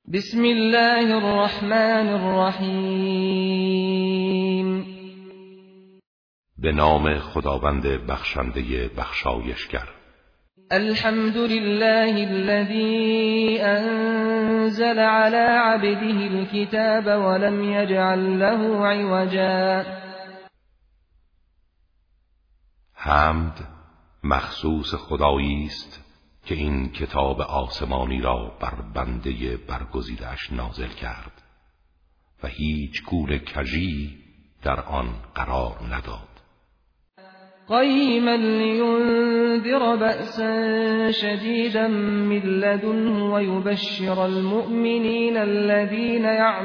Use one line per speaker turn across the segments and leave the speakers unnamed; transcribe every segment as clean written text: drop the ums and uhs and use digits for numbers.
بسم الله الرحمن الرحیم.
به نام خداوند بخشنده بخشایشگر.
الحمد لله الذي انزل على عبده الكتاب ولم يجعل له عوجا.
حمد مخصوص خدایی است که این کتاب آسمانی را بر بنده برگزیده‌اش نازل کرد و هیچ گونه کژی در آن قرار نداد.
قیما لینذر بأسا شدیدا من لدنه ویبشر المؤمنین الذین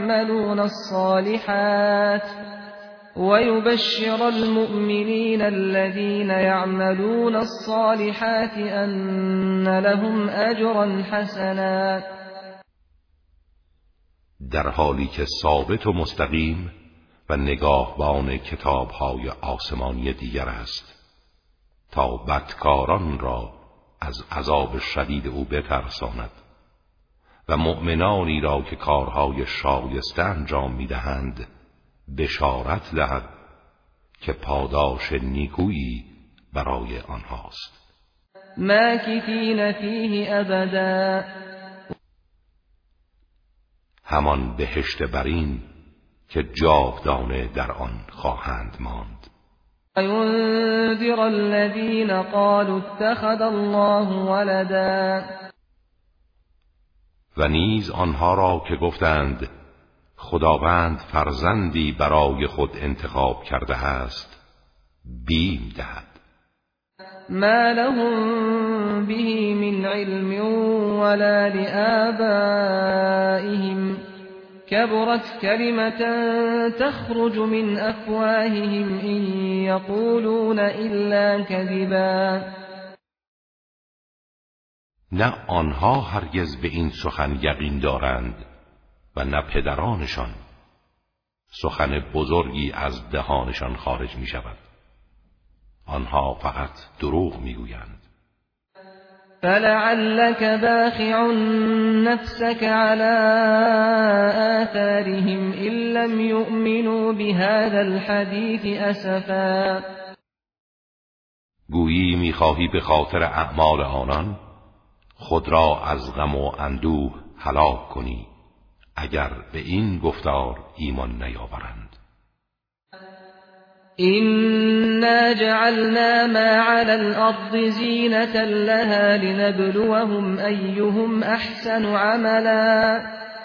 يعملون الصالحات أن لهم أجرا حسنا.
در حالی که ثابت و مستقیم و نگاهبان کتاب‌های آسمانی دیگر است تا بدکاران را از عذاب شدید او بترساند و مؤمنانی را که کارهای شایسته انجام می‌دهند بشارت دهد که پاداش نیکویی برای آنهاست.
ماکثین فیه ابدا.
همان بهشت برین که جاودانه در آن خواهند ماند.
وینذر الذین قالوا اتخذ الله ولدا.
و نیز آنها را که گفتند خداوند فرزندی برای خود انتخاب کرده است بیم دهد.
ما لهم به من علم ولا لآبائهم كبرت كلمة تخرج من أفواههم إن يقولون إلا كذبا.
نه آنها هرگز به این سخن یقین دارند و نه پدرانشان. سخن بزرگی از دهانشان خارج می شود. آنها فقط دروغ می گویند.
فلعلك باخع نفسك على آثارهم إن لم يؤمنوا بهذا الحديث أسفا.
گویی می خواهی به خاطر اعمال آنان خود را از غم و اندوه هلاک کنی اگر به این گفتار ایمان نیاورند.
إنا جعلنا ما على الأرض زینة لها لنبلوهم أيهم أحسن عملا.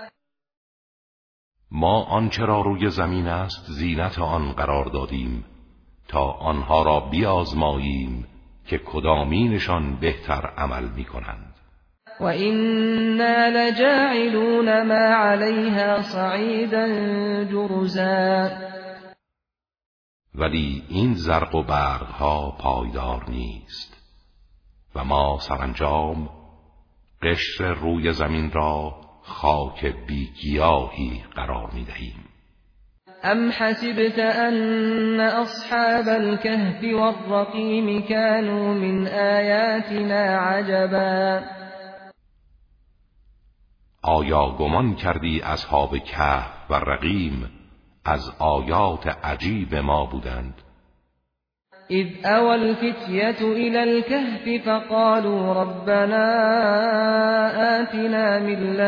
ما آنچه را روی زمین است زینت آن قرار دادیم تا آنها را بیازماییم که کدامینشان بهتر عمل می کنند.
و إنا لجاعلون ما عليها صعيدا جرزا.
ولی این زرق و برقها پایدار نیست و ما سرانجام قشر روی زمین را خاک بیگیاهی قرار می دهیم.
ام حسبت ان اصحاب الكهف والرقیم كانوا من آیاتنا عجبا.
آیا گمان کردی اصحاب کهف و رقیم از آیات عجیب ما بودند؟
اذ اوى الفتية الى الكهف فقالوا ربنا آتنا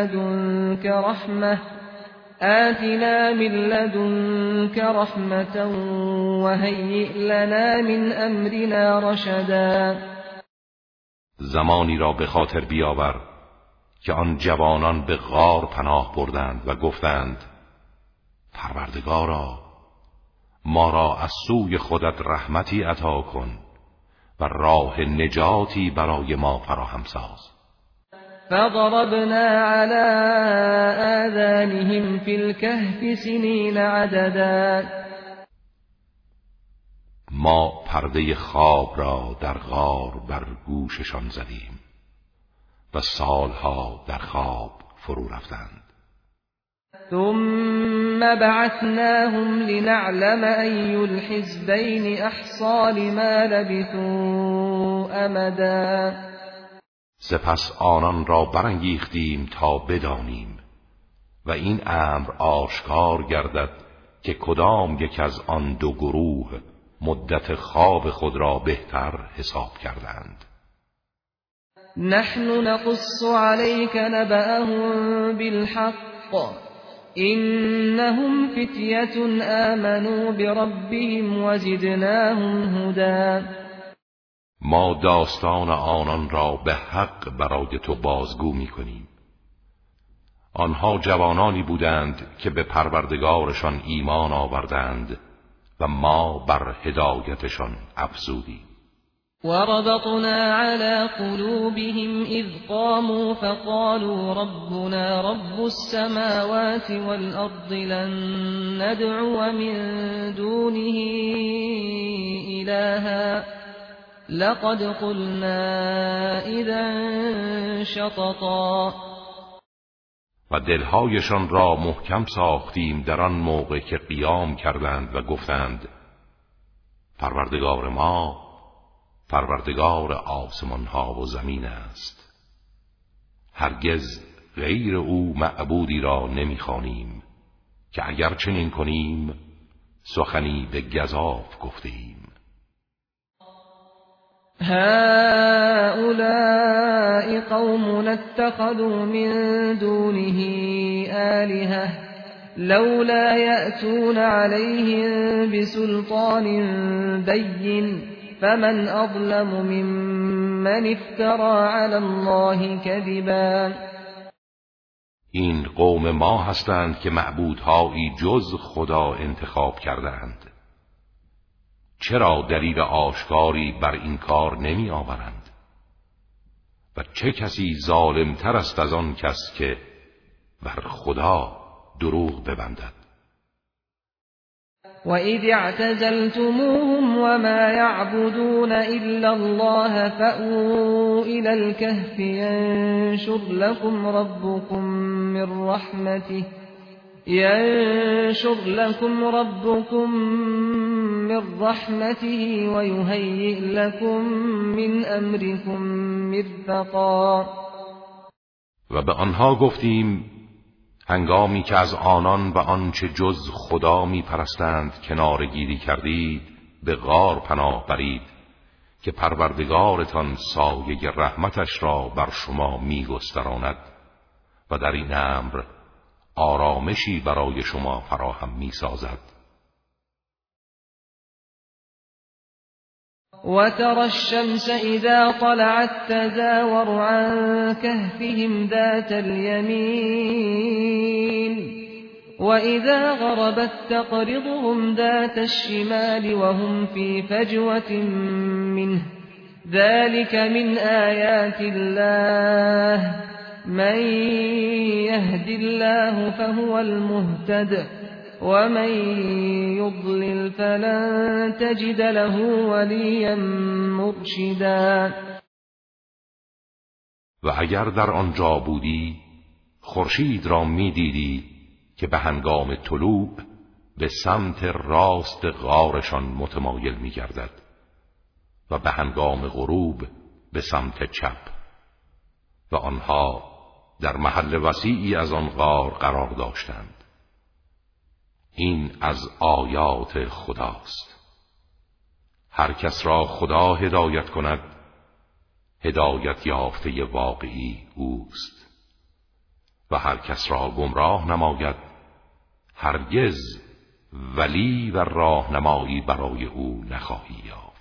من لدنك رحمة وهيئ لنا من امرنا رشدا.
زمانی را به خاطر بیاور که آن جوانان به غار پناه بردند و گفتند پروردگارا ما را از سوی خودت رحمتی عطا کن و راه نجاتی برای ما فراهم ساز.
فضربنا على آذانهم في الكهف سنين عددا.
ما پرده خواب را در غار بر گوششان زدیم و سالها در خواب فرو رفتند.
ثم بعثناهم لنعلم أي الحزبين أحصى لما لبثوا أمدا.
سپس آنان را برانگیختیم تا بدانیم و این امر آشکار گردد که کدام یک از آن دو گروه مدت خواب خود را بهتر حساب کردند.
نحن نقص عليك نبأهم بالحق إنهم فتية آمنوا بربهم وزدناهم هدى.
ما داستان آنان را به حق برای تو بازگو می‌کنیم. آنها جوانانی بودند که به پروردگارشان ایمان آوردند و ما بر هدایتشان افزودیم.
وربطنا على قلوبهم إذ قاموا فقالوا ربنا رب السماوات والأرض لن ندعو من دونه إلها لقد قلنا إذا شططا.
و دلهایشان را محکم ساختیم در آن موقع که قیام کردند و گفتند پروردگار ما پروردگار آسمان ها و زمین است. هرگز غیر او معبودی را نمیخوانیم که اگر چنین کنیم سخنی به گزاف گفتیم.
هؤلاء قوم اتخذوا من دونه آلهة لولا يأتون عليهم بسلطان بين فمن أظلم ممن افترى على الله كذبا.
این قوم ما هستند که معبودهایی جز خدا انتخاب کردند. چرا دلیل آشکاری بر این کار نمی آورند؟ و چه کسی ظالمتر است از آن کس که بر خدا دروغ ببندد؟
وَإِذِ اعْتَزَلْتُمُوهُمْ وَمَا يَعْبُدُونَ إِلَّا اللَّهَ فَأْوُوا إِلَى الْكَهْفِ يَنشُرْ لَكُمْ رَبُّكُمْ مِنْ رَحْمَتِهِ وَيُهَيِّئْ لَكُمْ مِنْ أَمْرِكُمْ مِرْفَقًا.
و به آنها گفتیم هنگامی که از آنان و آنچه جز خدا می پرستند کنارگیری کردید به غار پناه برید که پروردگارتان سایه رحمتش را بر شما می گستراند و در این امر آرامشی برای شما فراهم می سازد.
وترى الشمس إذا طلعت تزاور عن كهفهم ذات اليمين وإذا غربت تقرضهم ذات الشمال وهم في فجوة منه ذلك من آيات الله من يهد الله فهو المهتد ومن يضلل فلن تجد له وليا مرشدا.
و اگر در آنجا بودی خورشید را می دیدی که به هنگام طلوع به سمت راست غارشان متمایل می گردد و به هنگام غروب به سمت چپ و آنها در محل وسیعی از آن غار قرار داشتند. این از آیات خداست. هر کس را خدا هدایت کند هدایت یافته واقعی اوست و هر کس را گمراه نماید هرگز ولی و راهنمایی برای او نخواهی یافت.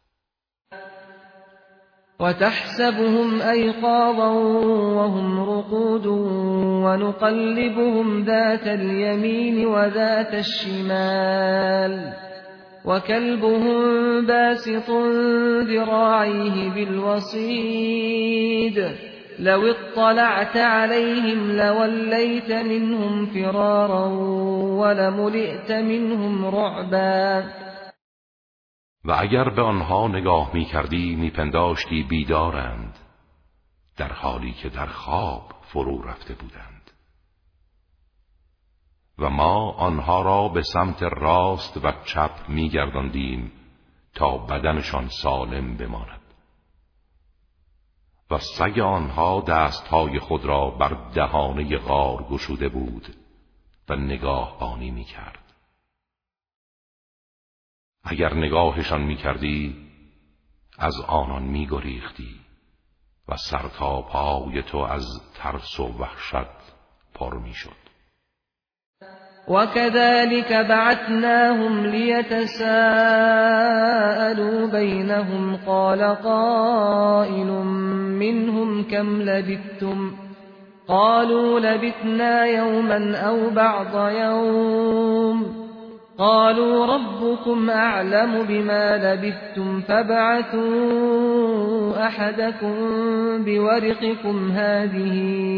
وتحسبهم أيقاظا وهم رقود ونقلبهم ذات اليمين وذات الشمال وكلبهم باسط ذراعيه بالوصيد لو اطلعت عليهم لوليت منهم فرارا ولملئت منهم رعبا.
و اگر به آنها نگاه می کردی می پنداشتی بیدارند در حالی که در خواب فرو رفته بودند. و ما آنها را به سمت راست و چپ می گرداندیم تا بدنشان سالم بماند. و سگ آنها دستهای خود را بر دهانه غار گشوده بود و نگاهبانی می کرد. اگر نگاهشان می کردی از آنان می گریختی و سر تا پای تو از ترس و وحشت پر می شد.
وكذلك بعثناهم ليتساءلوا بينهم قال قائل منهم كم لبثتم قالوا لبثنا يوما أو بعض يوم قالوا ربكم أعلم بما لبثتم فابعثوا أحدكم بورقكم هذه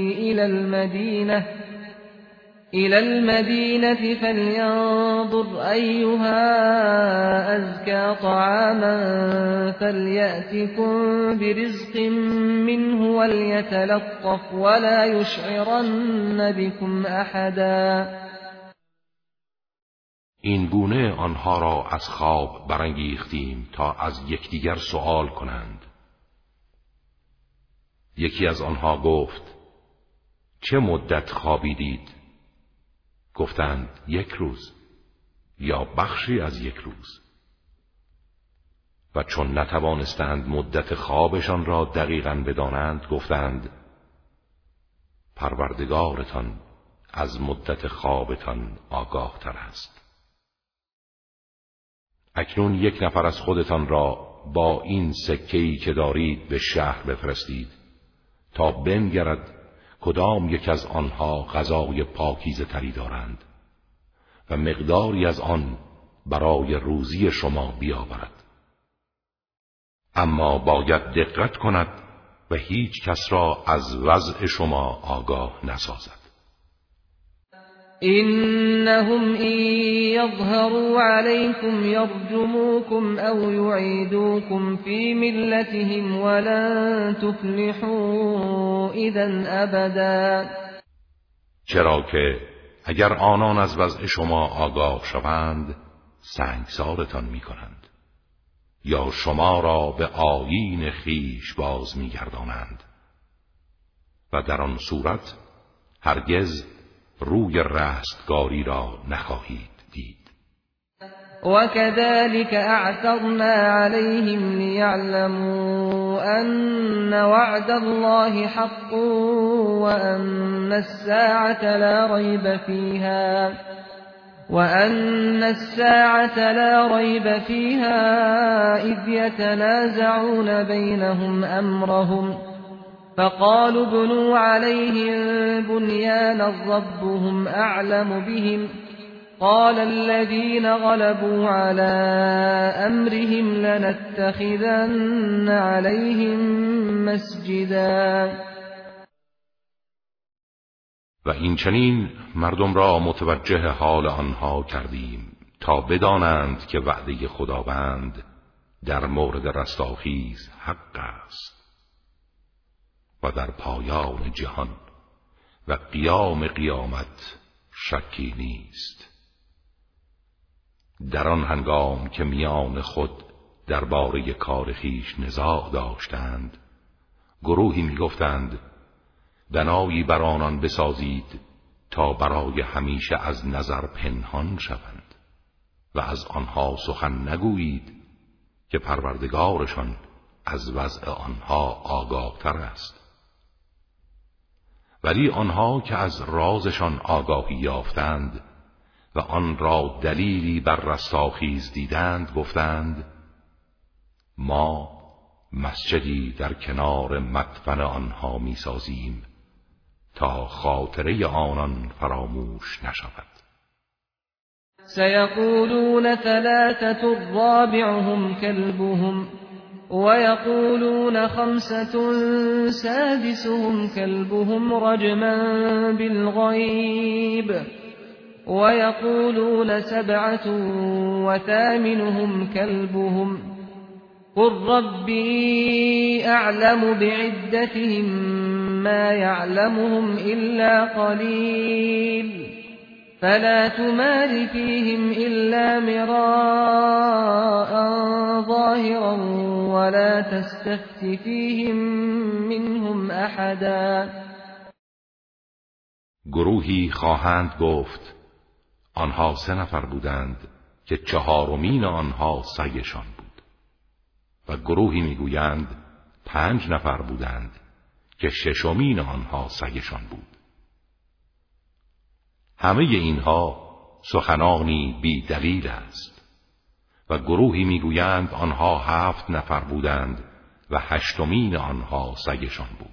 إلى المدينة فلينظر أيها أزكى طعاما فليأتكم برزق منه وليتلطف ولا يشعرن بكم أحدا.
این گونه آنها را از خواب برانگیختیم تا از یکدیگر سؤال کنند. یکی از آنها گفت چه مدت خوابیدید؟ گفتند 1 روز یا بخشی از 1 روز. و چون نتوانستند مدت خوابشان را دقیقاً بدانند گفتند پروردگارتان از مدت خوابتان آگاه تر است. اکنون 1 نفر از خودتان را با این سکه‌ای که دارید به شهر بفرستید تا بنگرد کدام یک از آنها غذای پاکیزه تری دارند و مقداری از آن برای روزی شما بیاورد. اما باید دقت کند و هیچ کس را از وضع شما آگاه نسازد.
إنهم إن يظهروا عليكم يرجموكم أو يعيدوكم في ملتهم ولن تفلحوا إذا أبدا.
چرا که اگر آنان از وضع شما آگاه شوند سنگسارتان می کنند یا شما را به آیین خویش باز می گردانند و در آن صورت هرگز روی رستگاری را نخواهید دید.
وكذلك أعثرنا عليهم ليعلموا أن وعد الله حق وأن الساعة لا ريب فيها إذ يتنازعون بينهم أمرهم فقالوا ابنوا عليهم بنيانا ربهم أعلم بهم قال الذين غلبوا على أمرهم لنتخذن عليهم مسجدا.
و این چنین مردم را متوجه حال آنها کردیم تا بدانند که وعده خداوند در مورد رستاخیز حق است و در پایان جهان و قیام قیامت شکی نیست. در آن هنگام که میان خود درباره کار خویش نزاع داشتند گروهی میگفتند بنایی بر آنان بسازید تا برای همیشه از نظر پنهان شوند و از آنها سخن نگویید که پروردگارشان از وضع آنها آگاه تر است. ولی آنها که از رازشان آگاهی یافتند و آن را دلیلی بر رستاخیز دیدند گفتند ما مسجدی در کنار مدفن آنها می سازیم تا خاطره آنان فراموش نشود.
سيقولون 3 رابعهم كلبهم ويقولون 5 سادسهم كلبهم رجما بالغيب ويقولون 7 وثامنهم كلبهم قل ربي أعلم بعدتهم ما يعلمهم إلا قليل فلا تمار فيهم إلا مراء ظاهرا ولا تستفت فيهم منهم أحدا.
گروهی خواهند گفت آنها 3 نفر بودند که 4مین آنها سگشان بود و گروهی میگویند 5 نفر بودند که 6مین آنها سگشان بود. همه اینها سخنانی بی دلیل است. و گروهی میگویند آنها 7 نفر بودند و 8مین آنها سگشان بود.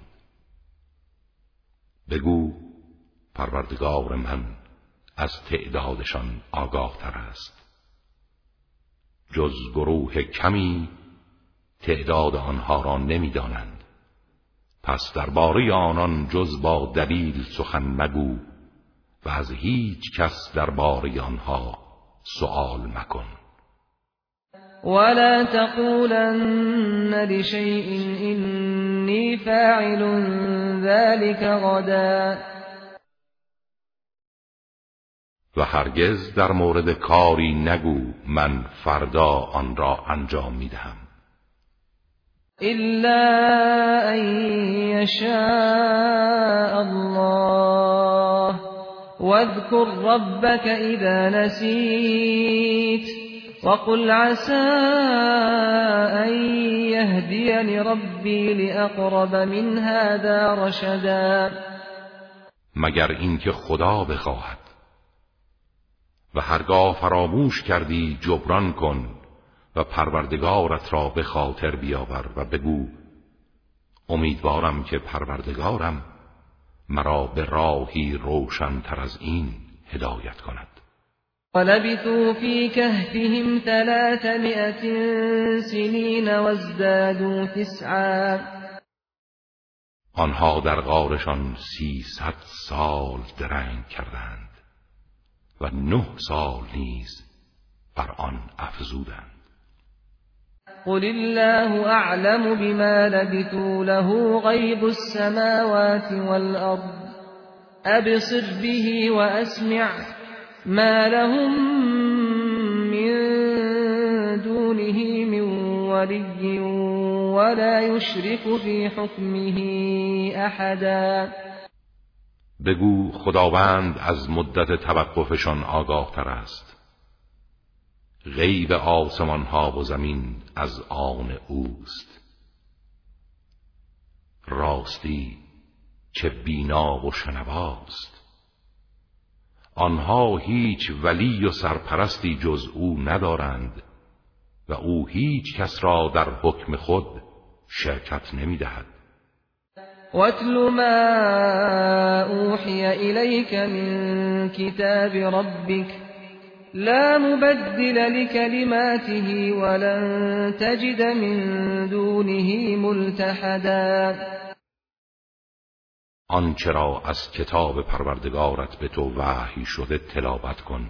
بگو پروردگار من از تعدادشان آگاه تر است. جز گروه کمی تعداد آنها را نمیدانند. پس درباره آنان جز با دلیل سخن مگو و از هیچ کس درباره آنها سؤال مکن.
ولا تقولن لشيء إني فاعل ذلك غدا.
و هرگز در مورد کاری نگو من فردا آن را انجام میدهم.
إلا أن يشاء الله واذكر ربك إذا نسيت وقل عسى أن يهديني ربي لأقرب من هذا رشدا.
مگر اینکه خدا بخواهد و هرگاه فراموش کردی جبران کن و پروردگارت را به خاطر بیاور و بگو امیدوارم که پروردگارم مرا به راهی روشن تر از این هدایت کند.
ولبثوا في كهفهم 300 سنين وازدادوا 9.
آنها در غارشان 300 سال درنگ کردند و 9 سال نیز بر آن افزودند.
قل الله أعلم بما لبثوا له غيب السماوات والأرض أبصر به وأسمع ما لهم من دونه من ولي ولا يشرك في حكمه أحدا.
بگو خداوند از مدت توقفشان آگاه تر است. غیب آسمان ها و زمین از آن اوست. راستی چه بینا و شنواست. آنها هیچ ولی و سرپرستی جز او ندارند و او هیچ کس را در حکم خود شرکت نمی دهد.
وَاتْلُ مَا أُوحِيَ إِلَيْكَ مِنْ كِتَابِ رَبِّكَ لا مبدل لكلماته ولن تجد من دونه ملتحدا.
آنچه را از کتاب پروردگارت به تو وحی شده تلاوت کن.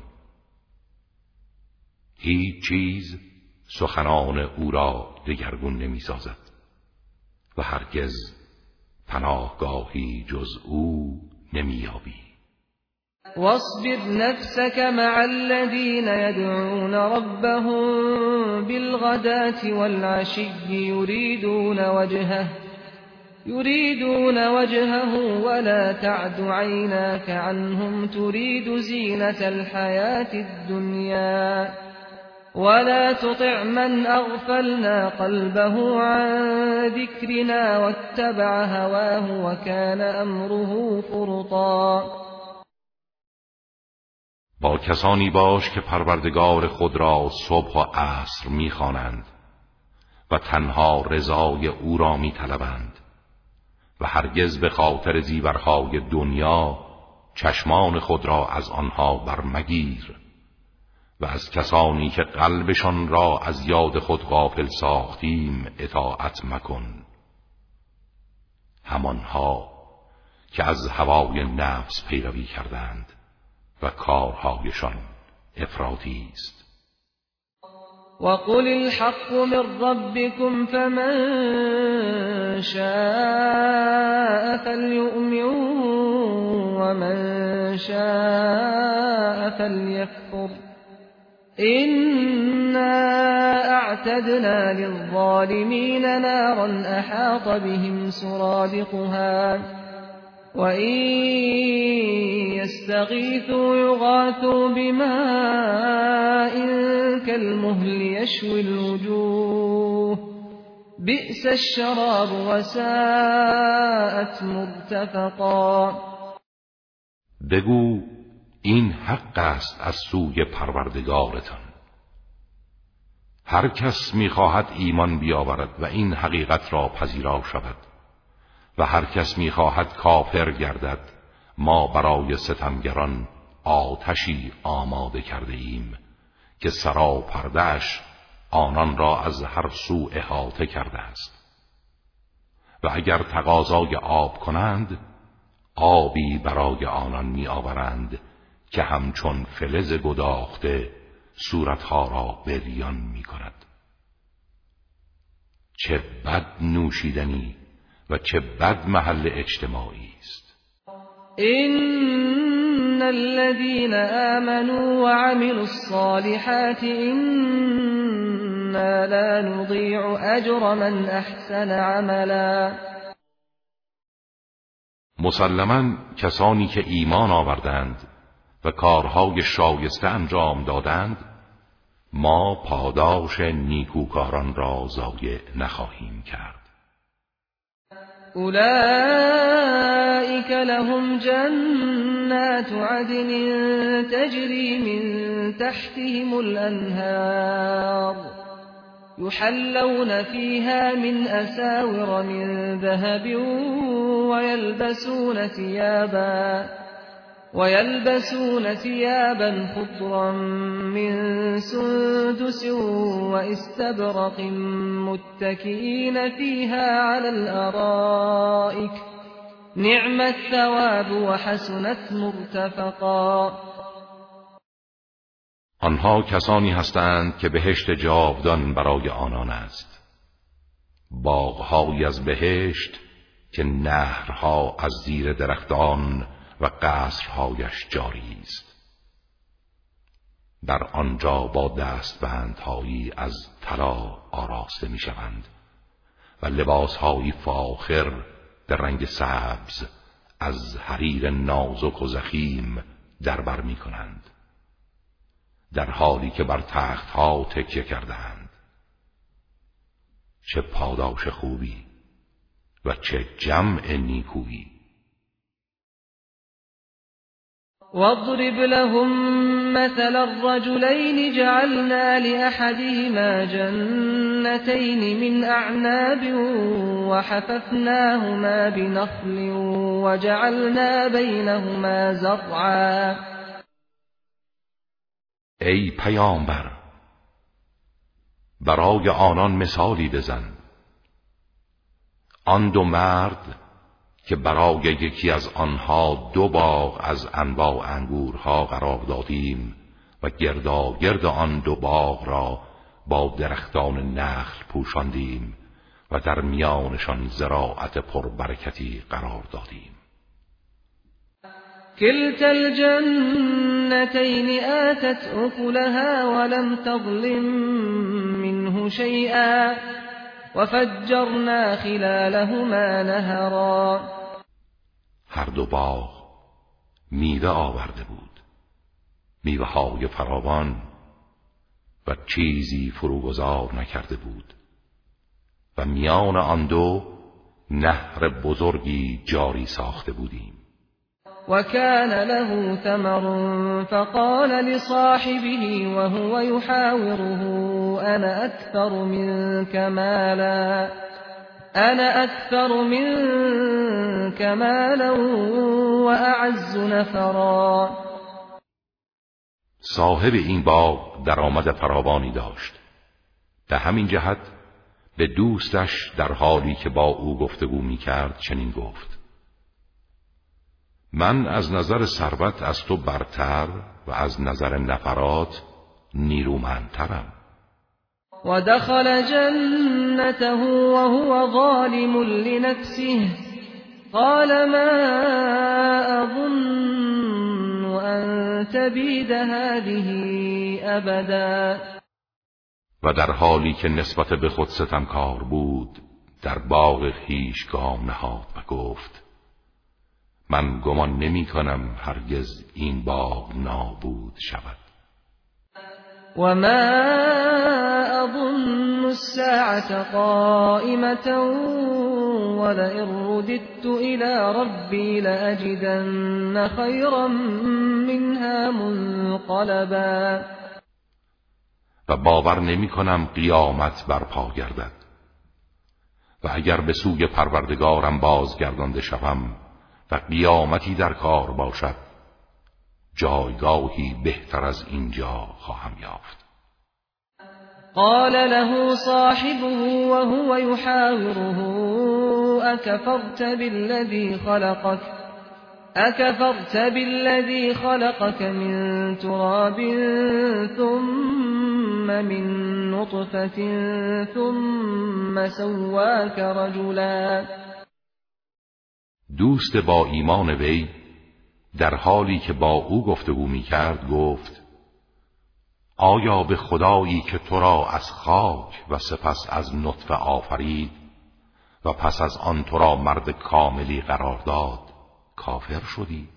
هیچ چیز سخنان او را دگرگون نمی سازد و هرگز پناهگاهی جز او نمی یابی.
واصبر نفسك مع الذين يدعون ربهم بالغداة والعشي يريدون وجهه ولا تعد عيناك عنهم تريد زينة الحياة الدنيا ولا تطع من أغفلنا قلبه عن ذكرنا واتبع هواه وكان أمره فرطا.
با کسانی باش که پروردگار خود را صبح و عصر می‌خوانند و تنها رضای او را می‌طلبند و هرگز به خاطر زیورهای دنیا چشمان خود را از آنها برمگیر و از کسانی که قلبشان را از یاد خود غافل ساختیم اطاعت مکن. همانها که از هوای نفس پیروی کردند و کارهایشان افراطی است.
وقل الحق من ربكم فمن شاء فليؤمن ومن شاء فليكفر إنا أعتدنا للظالمين نارا أحاط بهم سرادقها وإن استغیثوا یغاثوا بماء كالمهل یشوی الوجوه بئس الشراب وساءت مرتفقا.
بگو این حق است از سوی پروردگارتان. هر کس می‌خواهد ایمان بیاورد و این حقیقت را پذیرا شود و هر کس می‌خواهد کافر گردد، ما برای ستمگران آتشی آماده کرده ایم که سراپرده‌اش آنان را از هر سو احاطه کرده است. و اگر تقاضای آب کنند، آبی برای آنان می‌آورند که همچون فلز گداخته صورتها را بریان می‌کند. چه بد نوشیدنی و چه بد محل اجتماعی است.
إن الذين آمنوا وعملوا الصالحات إنا لا نضيع أجر من أحسن عملا.
مسلماً کسانی که ایمان آوردند و کارهای شایسته انجام دادند، ما پاداش نیکوکاران را ضایع نخواهیم کرد.
أولئك لهم جنات عدن تجري من تحتهم الأنهار يحلون فيها من أساور من ذهب ويلبسون ثيابا خضرا من سندس واستبرق متكئين فيها على الأرائك نعم الثواب وحسنت مرتفقا.
آنها کسانی هستند که بهشت جاودان برای آنان است، باغ‌هایی از بهشت که نهرها از زیر درختان و قصرهایش جاری است. در آنجا با دستبندهایی از طلا آراسته می شوند و لباسهایی فاخر در رنگ سبز از حریر نازک و ضخیم در بر می کنند، در حالی که بر تختها تکیه کردند. چه پاداش خوبی و چه جمع نیکویی.
واضرب لهم مثل الرجلين جعلنا لأحدهما جنتين من أعناب وحففناهما بنخل وجعلنا بينهما زرعا.
ای پیامبر، برای آنان مثالی بزن. آن دو مرد که برای یکی از آنها 2 باغ از انواع انگورها قرار دادیم و گرداگرد آن 2 باغ را با درختان نخل پوشاندیم و در میانشان زراعت پربرکتی قرار دادیم.
كلتا الجنتين آتت أكلها ولم تظلم منه شيئا وفجرنا خلالهما نهرا.
هر 2 باغ میوه آورده بود، میوه‌های فراوان، و چیزی فروگذار نکرده بود و میان آن 2 نهر بزرگی جاری ساخته بودیم.
وكان له ثمر فقال لصاحبه وهو يحاوره أنا أكثر منك مالا وأعز نفرا.
صاحب این باغ درآمد فراوانی داشت. به همین جهت به دوستش در حالی که با او گفتگو می‌کرد چنین گفت: من از نظر ثروت از تو برتر و از نظر نفرات نیرومندترم.
و دخل جنته وهو ظالم لنفسه قال ما أظن أن تبید هذه أبدا.
و در حالی که نسبت به خود ستمکار بود در باغ خویش گام نهاد و گفت: من گمان نمی کنم هرگز این باغ نابود شود.
وما أظن الساعة قائمة ولئن رددت إلى ربي لأجدن خيرا منها منقلبا.
و باور نمی کنم قیامت برپا گردد و اگر به سوی پروردگارم بازگردانده شوم و قیامتی در کار باشد جایگاهی بهتر از اینجا خواهم یافت.
قال له صاحبه وهو يحاوره أكفرت بالذي خلقك من تراب ثم من نطفة ثم سواك رجلا.
دوست با ایمان وی در حالی که با او گفتگو می‌کرد گفت آیا به خدایی که تو را از خاک و سپس از نطفه آفرید و پس از آن تو را مرد کاملی قرار داد کافر شدی؟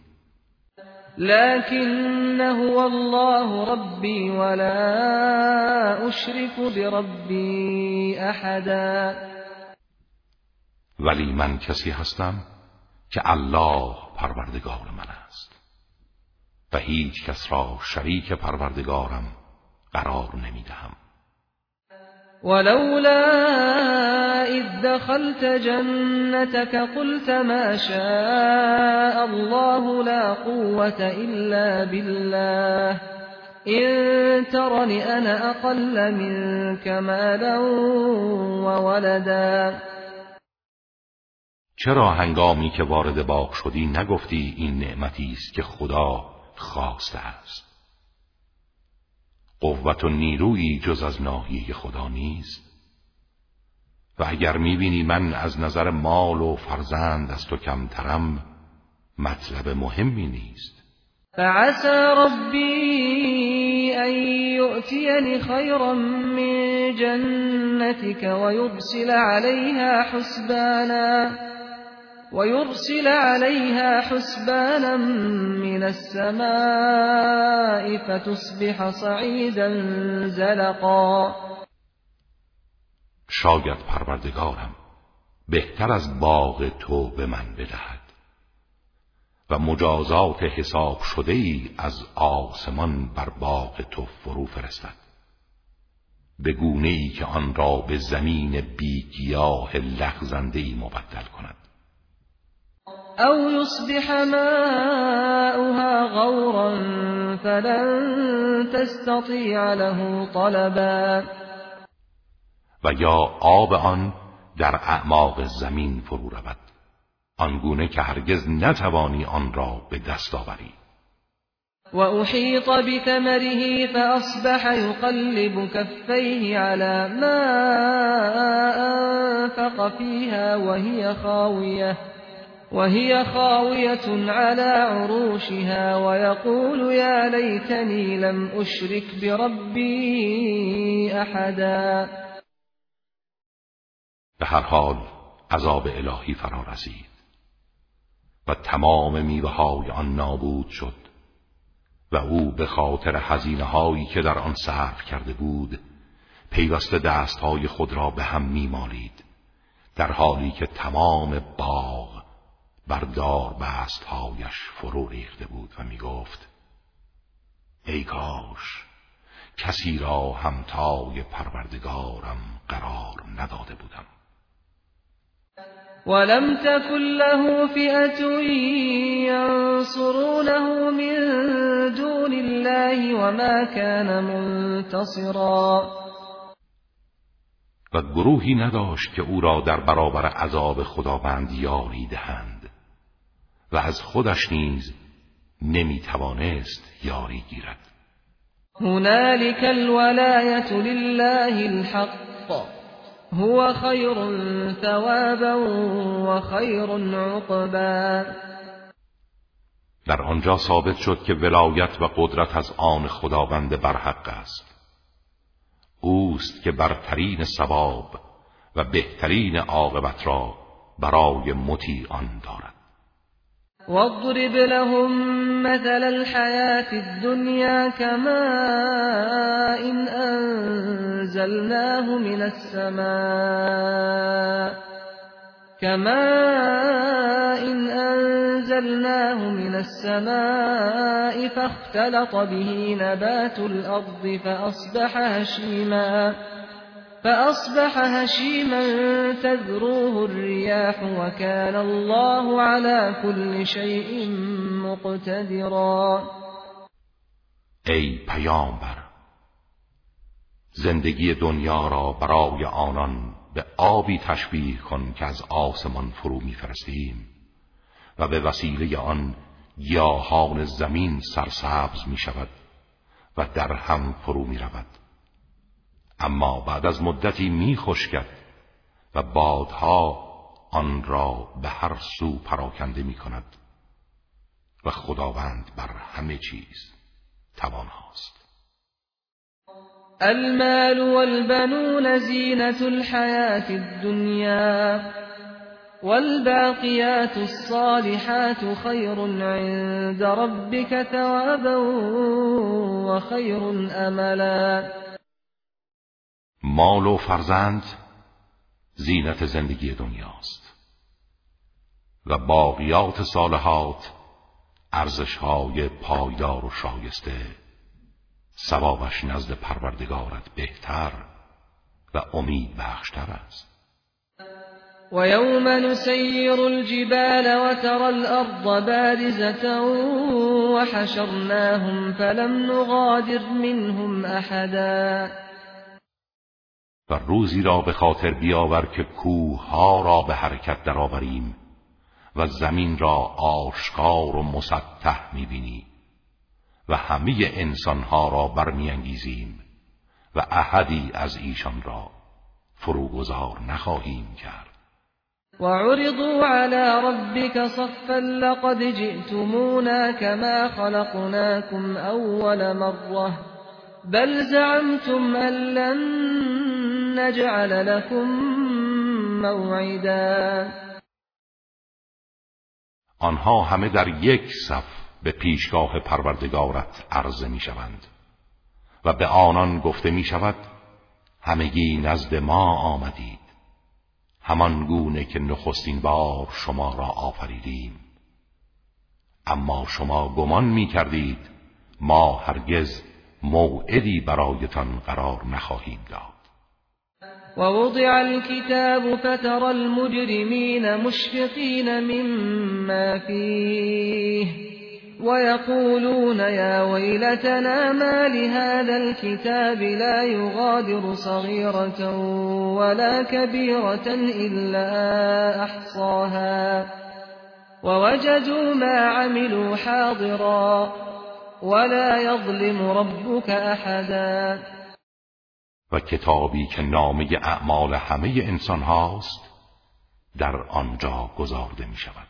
لكن هو الله ربي ولا أشرك بربي أحدا.
ولی من کسی هستم که الله پروردگار من است و هیچ کس را شریک پروردگارم قرار نمیدهم.
ولولا إذ دخلت جنتك قلت ما شاء الله لا قوة إلا بالله إن ترني أنا أقل منك مالا وولدا.
چرا هنگامی که وارد باغ شدی نگفتی این نعمتی است که خدا خواسته است؟ قوت و نیرویی جز از ناحیه خدا نیست و اگر میبینی من از نظر مال و فرزند از تو کمترم مطلب مهمی نیست.
فعسى ربي أن يؤتيني خيرا من جنتك ويرسل عليها حسبانا من السماء فتصبح صعيدا زلقا.
شاید پروردگارم بهتر از باغ تو به من بدهد و مجازات حساب شده ای از آسمان بر باغ تو فرو فرستد به گونه ای که آن را به زمین بیگیاه لغزنده ای مبدل کند.
أو يصبح ماؤها غورا فلن تستطيع له طلبا.
و یا آب آن در اعماق زمین فرو رود آنگونه که هرگز نتوانی آن را به دست آوری.
وأحيط بثمره فأصبح يقلب كفيه على ما أنفق فيها وهي خاوية على عروشها ويقول يا ليتني لم أشرك بربي أحدا.
به هر حال عذاب الهی فرا رسید و تمام میوه‌های آن نابود شد و او به خاطر هزینه‌هایی که در آن صرف کرده بود پیوسته دستهای خود را به هم می‌مالید در حالی که تمام باغ بر داربستهایش فرو ریخته بود و میگفت ای کاش کسی را همتای پروردگارم قرار نداده بودم.
ولم تكن له فئة ينصرونه من دون الله وما كان منتصرا.
و گروهی نداشت که او را در برابر عذاب خداوند یاری دهند و از خودش نیز نمیتوانست یاری گیرد.
هنالك الولاية لله الحق هو خير ثوابا وخير عقبا.
در آنجا ثابت شد که ولایت و قدرت از آن خداوند برحق است. اوست که برترین ثواب و بهترین عاقبت را برای مطیعان دارد.
واضرب لهم مثل الحياة الدنيا كماء إن أنزلناه من السماء فاختلط به نبات الأرض فأصبح هشيما تذروه الرياح وكان الله على كل شيء مقتدرا.
ای پیامبر، زندگی دنیا را برای آنان به آبی تشبیه کن که از آسمان فرو می‌فرستیم و به وسیله آن گیاهان زمین سرسبز می‌شود و در هم فرو می‌رود، اما بعد از مدتی می‌خشکد و بادها آن را به هر سو پراکنده می‌کند و خداوند بر همه چیز تواناست.
المال والبنون زینة الحياة الدنيا والباقيات الصالحات خير عند ربك ثوابا وخير املا.
مال و فرزند زینت زندگی دنیاست و باقیات صالحات ارزش‌های پایدار و شایسته، ثوابش نزد پروردگارت بهتر و امید بخشتر است.
ويوم نسير الجبال وترى الأرض بارزة وحشرناهم فلم نغادر منهم أحدا.
و روزی را به خاطر بیاور که کوه‌ها را به حرکت درآوریم و زمین را آشکار و مسطح می‌بینی و همه انسانها را برمی‌انگیزیم و احدی از ایشان را فروگذار نخواهیم کرد.
وعرضوا على ربك صفا لقد جئتمونا كما خلقناكم أول مرة بل زعمتم أن لن نجعل لكم موعدا.
آنها همه در یک صف به پیشگاه پروردگارت عرضه می‌شوند و به آنان گفته می‌شود همگی نزد ما آمدید، همان گونه که نخستین بار شما را آفریدیم، اما شما گمان می‌کردید ما هرگز موعدی برایتان قرار نخواهیم داد.
ووضع الكتاب فترى المجرمين مشفقين مما فيه ويقولون يا ويلتنا ما لهذا الكتاب لا يغادر صغيرة ولا كبيرة إلا أحصاها ووجدوا ما عملوا حاضرا ولا يظلم ربك أحدا.
و کتابی که نامه اعمال همه انسان هاست در آنجا گذارده می شود.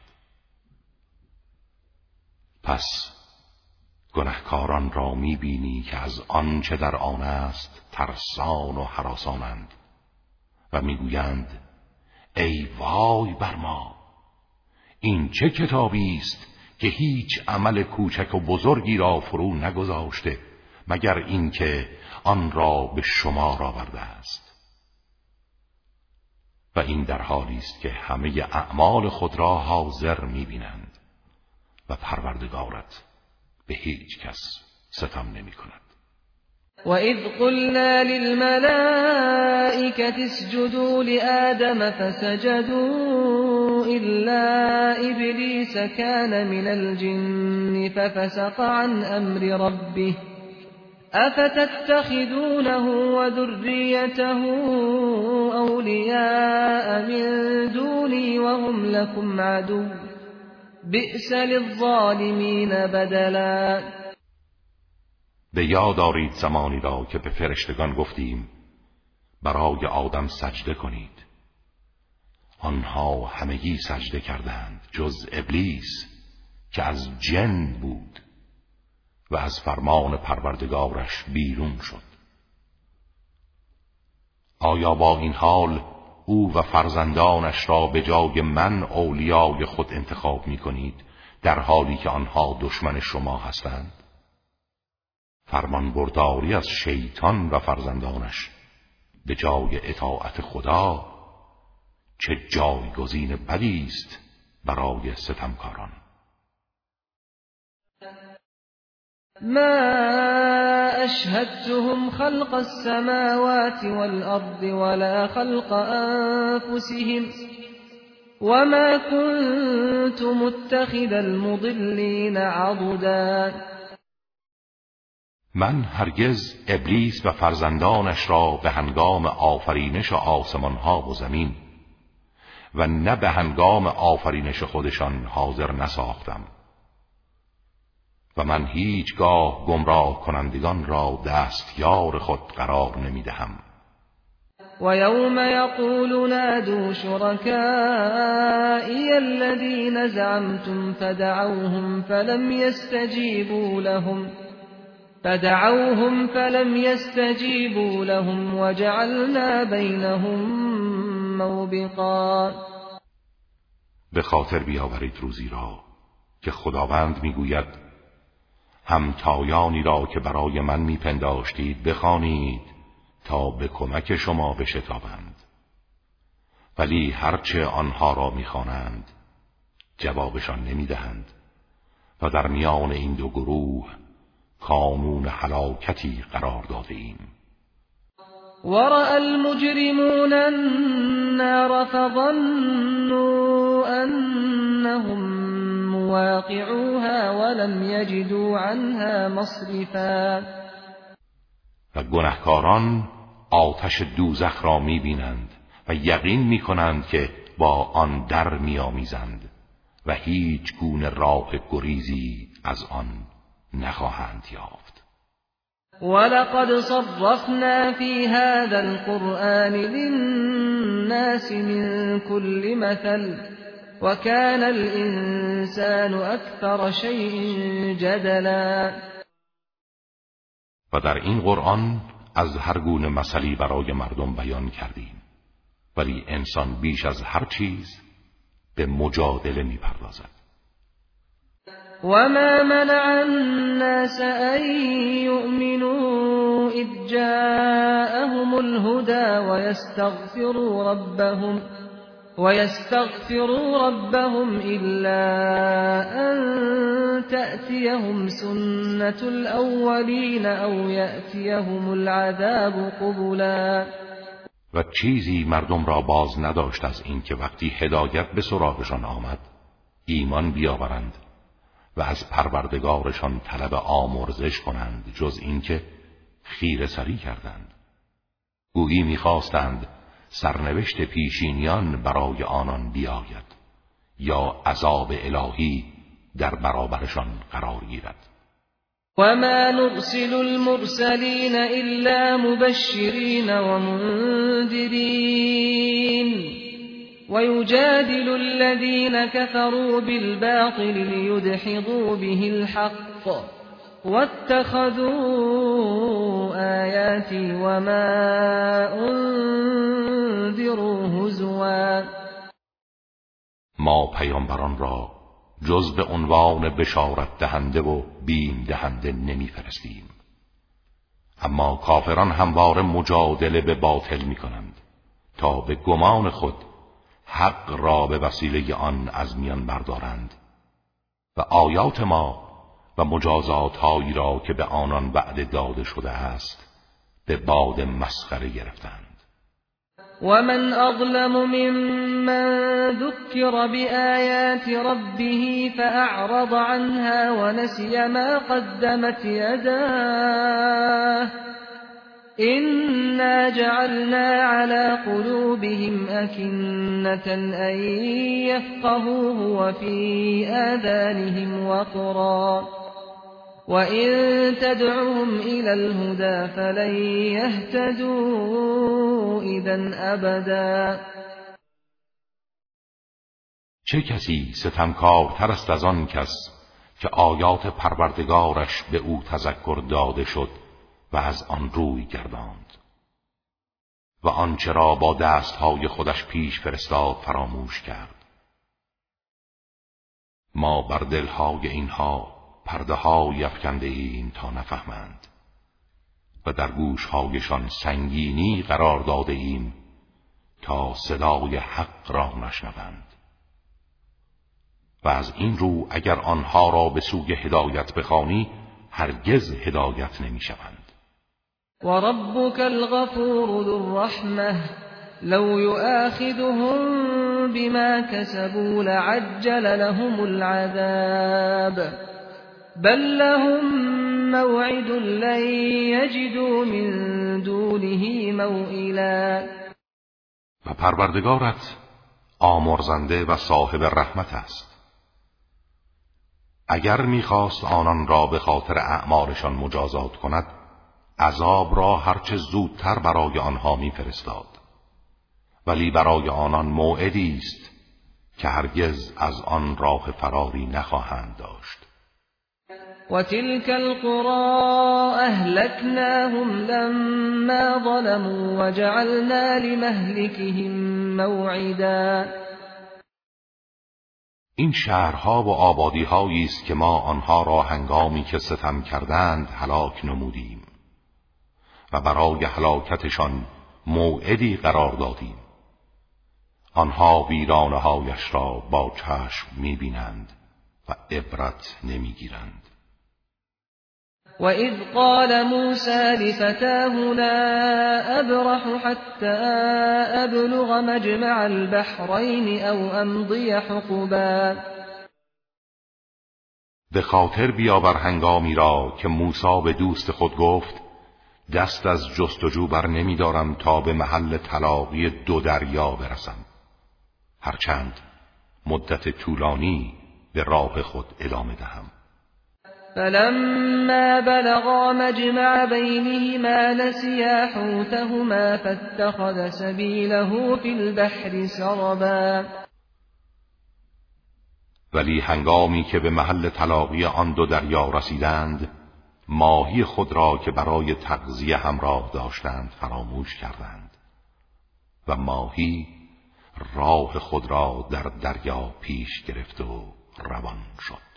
پس گنهکاران را می بینی که از آنچه در آن است ترسان و هراسانند و می گویند ای وای بر ما، این چه کتابی است که هیچ عمل کوچک و بزرگی را فرو نگذاشته مگر اینکه آن را به شمار آورده است. و این در حالی است که همه اعمال خود را حاضر می‌بینند و پروردگارت به هیچ کس ستم نمی‌کند.
وَإِذْ قُلْنَا لِلْمَلَائِكَةِ اسْجُدُوا لِآدَمَ فَسَجَدُوا إِلَّا إِبْلِيسَ كَانَ مِنَ الْجِنِّ فَفَسَقَ عَنْ أَمْرِ رَبِّهِ أَفَتَتَّخِذُونَهُ وَذُرِّيَّتَهُ أَوْلِيَاءَ مِن دُونِي وَهُمْ لَكُمْ عَدُوٌّ بِئْسَ لِلظَّالِمِينَ بَدَلًا.
به یاد آرید زمانی را که به فرشتگان گفتیم برای آدم سجده کنید، آنها همگی سجده کردند جز ابلیس که از جن بود و از فرمان پروردگارش بیرون شد. آیا با این حال او و فرزندانش را به جای من اولیای خود انتخاب می کنید در حالی که آنها دشمن شما هستند؟ فرمانبرداری از شیطان و فرزندانش به جای اطاعت خدا چه جایگزین بدی است برای ستمکاران.
ما اشهدتهم خلق السماوات والأرض ولا خلق أنفسهم وما كنت متخذ المضلين عضدا.
من هرگز ابلیس و فرزندانش را به هنگام آفرینش آسمانها و زمین و نه به هنگام آفرینش خودشان حاضر نساختم و من هیچگاه گمراه کنندگان را دستیار خود قرار نمیدهم.
و یوم یقول نادوا شرکائی الذین زعمتم فدعوهم فلم يستجيبوا لهم وجعلنا بينهم موبقا.
به خاطر بیاورید روزی را که خداوند میگوید همتایانی را که برای من میپنداشتید بخوانید تا به کمک شما بشتابند، ولی هرچه آنها را میخوانند جوابشان نمیدهند و در میان این دو گروه کانون هلاکتی قرار داده ایم.
ورأى المجرمون النار فظنوا أنهم مواقعوها ولم يجدوا عنها مصرفا.
و گنهکاران آتش دوزخ را می‌بینند و یقین می‌کنند که با آن در می‌آمیزند و هیچ گونه راه گریزی از آن نخواهند یافت.
ولقد صرفنا في هذا القرآن للناس من كل مثل وكان الإنسان أكثر شيء جدلا.
و در این قرآن از هر گونه مثلی برای مردم بیان کردیم، ولی انسان بیش از هر چیز به مجادله می‌پردازد.
وما منع الناس أن يؤمنوا إذ جاءهم الهدى ويستغفروا ربهم إلا أن تأتيهم سنة الأولين أو يأتيهم العذاب قبلا.
و چیزی مردم را باز نداشت از این که وقتی هدایت به سراغشان آمد ایمان بیاورند و از پروردگارشان طلب آمرزش کنند، جز اینکه خیره سری کردند. گویی می‌خواستند سرنوشت پیشینیان برای آنان بیاید یا عذاب الهی در برابرشان قرار گیرد.
وما نرسل المرسلين إلا مبشرين ومنذرين ويجادل الذين كفروا بالباطل ليدحضوا به الحق واتخذوا آياتي وما أنذروا هزوا.
ما پیامبران را جز به عنوان بشارت دهنده و بیم دهنده نمی‌فرستیم، اما کافران همواره مجادله به باطل می‌کنند تا به گمان خود حق را به وسیله آن از میان بردارند و آیات ما و مجازات هایی را که به آنان وعده داده شده است به باد مسخره گرفتند.
ومن أظلم ممن ذكر بآيات ربه فأعرض عنها ونسي ما قدمت يداه إنا جعلنا على قلوبهم أكنة أن يفقهوه وفي آذانهم وقرا وإن تدعهم إلى الهدى فلن يهتدوا إذا أبدا.
چه کسی ستمکارتر است از آن کس که آیات پروردگارش به او تذکر داده شد و از آن روی گرداند و آنچه را با دستهای خودش پیش فرستاد فراموش کرد. ما بر دلهای اینها پرده های افکنده ایم تا نفهمند و در گوشهایشان سنگینی قرار داده ایم تا صدای حق را نشنوند. و از این رو اگر آنها را به سوی هدایت بخوانی هرگز هدایت نمی شوند.
و ربک الغفور ذو الرحمه لو یؤاخذهم بما كسبوا لعجل لهم العذاب بل لهم موعد لن یجدوا من دونه موئلا.
و پروردگارت آمرزنده و صاحب رحمت است. اگر می‌خواست آنان را به خاطر اعمالشان مجازات کند عذاب را هرچه زودتر برای آنها می‌فرستاد، ولی برای آنان موعدی است که هرگز از آن راه فراری نخواهند داشت.
و تلك القرى اهلكناهم لما ظلموا وجعلنا لمهلكهم موعدا.
این شهرها و آبادی‌هایی است که ما آنها را هنگامی که ستم کردند هلاک نمودیم و برای هلاکتشان موعدی قرار دادیم. آنها ویرانه‌هایش را با چشم می‌بینند و عبرت نمی‌گیرند.
و اذ قال موسى لفتاه لا ابرح حتى ابلغ مجمع البحرين او امضي حقبا.
به خاطر بیاور هنگامی را که موسی به دوست خود گفت دست از جستجو بر نمی‌دارم تا به محل تلاقی دو دریا برسم، هرچند مدت طولانی به راه خود ادامه دهم.
فلما بلغا مجمع بینهما نسیا حوتهما فاتخذ سبیله فی البحر سربا.
ولی هنگامی که به محل تلاقی آن دو دریا رسیدند ماهی خود را که برای تغذیه همراه داشتند فراموش کردند و ماهی راه خود را در دریا پیش گرفت و روان شد.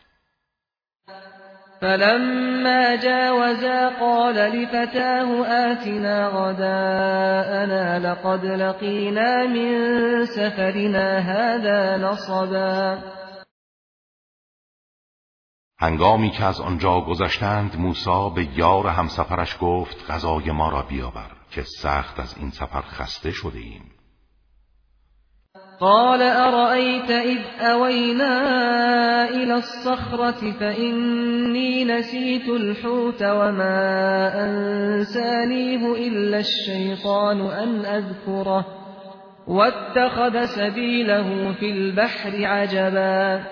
فلما جاوزا قال لفتاه آتنا غداءنا لقد لقينا من سفرنا هذا نصبا.
هنگامی که از آنجا گذشتند موسی به یار همسفرش گفت غذای ما را بیاور که سخت از این سفر خسته شده ایم.
قال أرأيت إذ أوينا إلى الصخرة فإني نسيت الحوت وما أنسانيه إلا الشيطان أن أذكره واتخذ سبيله في البحر عجبا.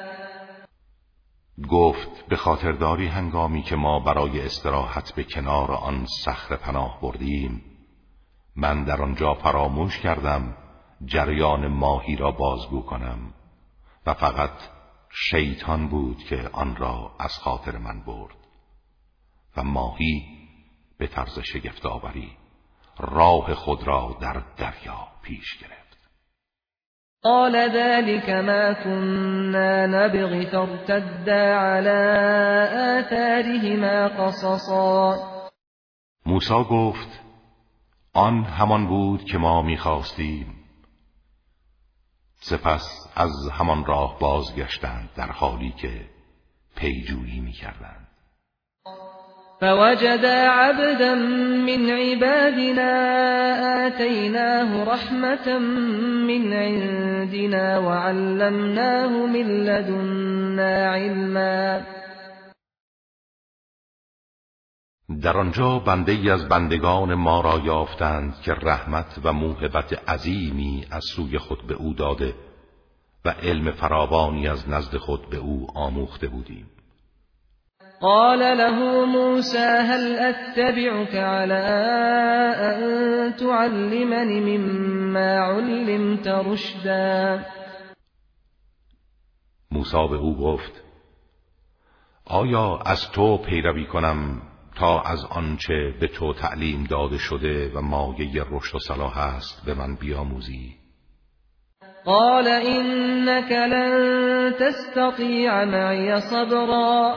گفت به خاطر داری هنگامی که ما برای استراحت به کنار آن صخره پناه بردیم من در آنجا فراموش کردم جریان ماهی را بازگو کنم و فقط شیطان بود که آن را از خاطر من برد و ماهی به طرز شگفت‌آوری راه خود را در دریا پیش گرفت.
قال ذلك ما كنا نبغي فارتدا على آثارهما قصصا.
موسی گفت آن همان بود که ما می‌خواستیم. سپس از همان راه بازگشتند در حالی که پیجویی می‌کردند.
فوجدا عبدا من عبادنا آتيناه رحمة من عندنا وعلمناه من لدنا علما.
در آنجا بنده‌ای از بندگان ما را یافتند که رحمت و موهبت عظیمی از سوی خود به او داده و علم فراوانی از نزد خود به او آموخته بودیم.
قال له موسى هل اتبعك على ان تعلمني مما علمت رشدا.
موسی به او گفت آیا از تو پیروی کنم تا از آنچه به تو تعلیم داده شده و مایه رشد و صلاح است به من بیاموزی؟
قال إنك لن تستطيع معي صبرا.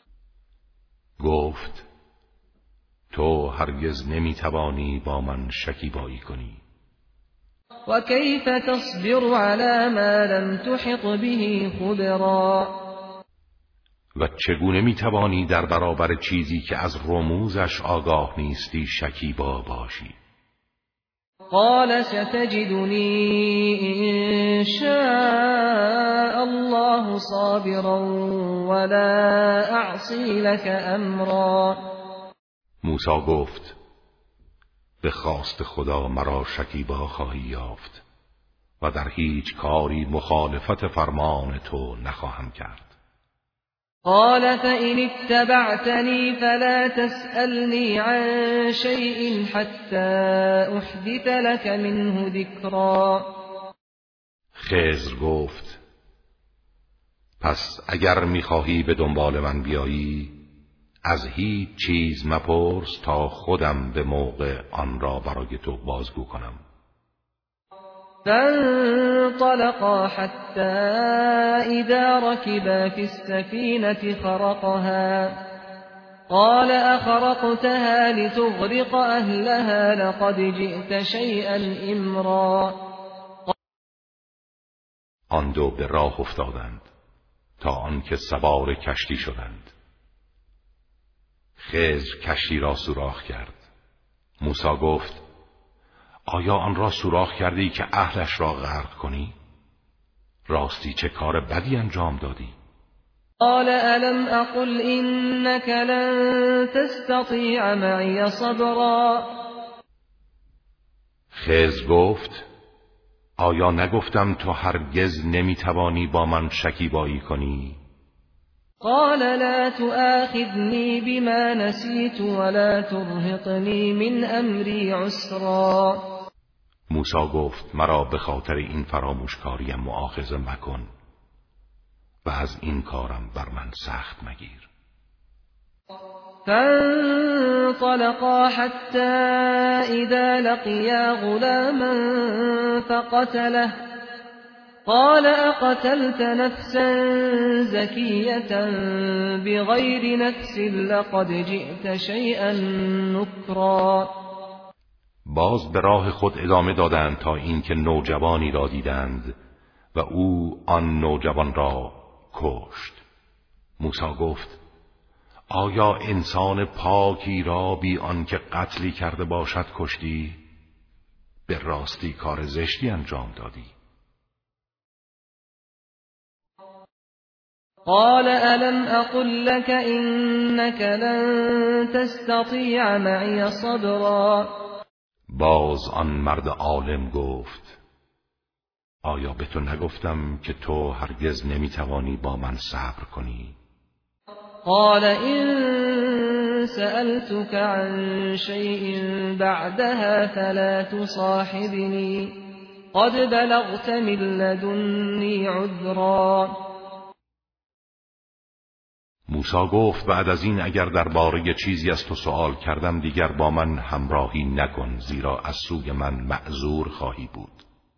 گفت تو هرگز نمیتوانی با من شکیبایی کنی.
و کیف تصبر على ما لم تحط به خبرا.
و چگونه میتوانی در برابر چیزی که از رموزش آگاه نیستی شکیبا باشی؟
قال ستجدني إن شاء الله صابرا ولا أعصي لك أمرا.
موسی گفت به خواست خدا مرا شکیبا خواهی یافت و در هیچ کاری مخالفت فرمان تو نخواهم کرد.
قال فإن اتبعتني فلا تسألني عن شيء حتى أحدث لك منه ذكرا.
خضر گفت پس اگر میخواهی به دنبال من بیایی از هیچ چیز مپرس تا خودم به موقع آن را برای تو بازگو کنم.
فانطلقا حتى إذا ركبا في السفينة خرقها قال أخرقتها لتغرق أهلها لقد جئت شيئا إمرا.
آن دو به راه افتادند تا آنکه سوار کشتی شدند. خضر کشتی را سوراخ کرد. موسی گفت آیا آن را سوراخ کردی که اهلش را غرق کنی؟ راستی چه کار بدی انجام دادی؟
قال ألم أقل إنك لن تستطيع معي صبرا.
خضر گفت آیا نگفتم تو هرگز نمیتوانی با من شکیبایی کنی؟
قال لا تؤاخذني بما نسيت ولا ترهقني من أمري عسرا.
موسی گفت مرا به خاطر این فراموشکاریم مؤاخذه مکن و از این کارم بر من سخت مگیر.
فانطلقا حتى إذا لقيا غلاما فقتله قال أقتلت نفسا زكية بغير نفس لقد جئت شيئا نكرا.
باز به راه خود ادامه دادند تا اینکه نوجوانی را دیدند و او آن نوجوان را کشت. موسی گفت آیا انسان پاکی را بی آنکه قتلی کرده باشد کشتی؟ به راستی کار زشتی انجام دادی.
قال ألم أقل لك إنك لن تستطيع معي صبرا.
باز آن مرد عالم گفت آیا به تو نگفتم که تو هرگز نمیتوانی با من صبر کنی؟
قال إن سألتك عن شيء بعدها فلا تصاحبني قد بلغت من لدني عذرا.
موسی گفت بعد از این اگر درباره چیزی از تو سوال کردم دیگر با من همراهی نکن زیرا از سوی من معذور خواهی بود.